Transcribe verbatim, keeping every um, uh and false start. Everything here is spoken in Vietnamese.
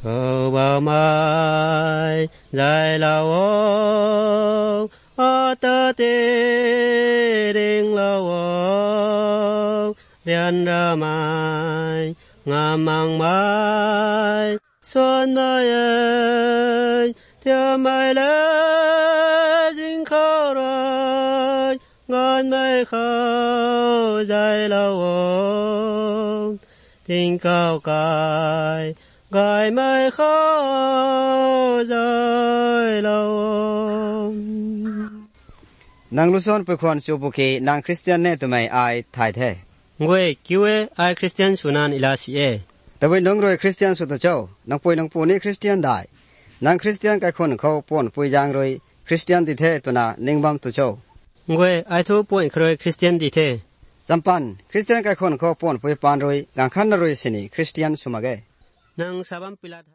khâu bao mai dài lao ô ở tơ tê đình lao ô riêng ra mai ngam mang mai xuân mai ơi theo mai lỡ dính khâu rồi ngon mai khâu dài lao ô tình cao cài gài mai khâu dài lao ô nang luson pe khon su buki nang Christian ne tumai ai thai the ngwe kiwe ai Christian sunan ilasi e tabai nong roi Christian su to chau nang poi nang pu ni Christian dai nang Christian kai khon khau pon pui jang roi Christian ti the tuna ningbam tu chau ngwe ai thu point kroi Christian di the sampan Christian kai khon khau pon pui pan roi gang khan roi sini Christian sumage nang sabam pilat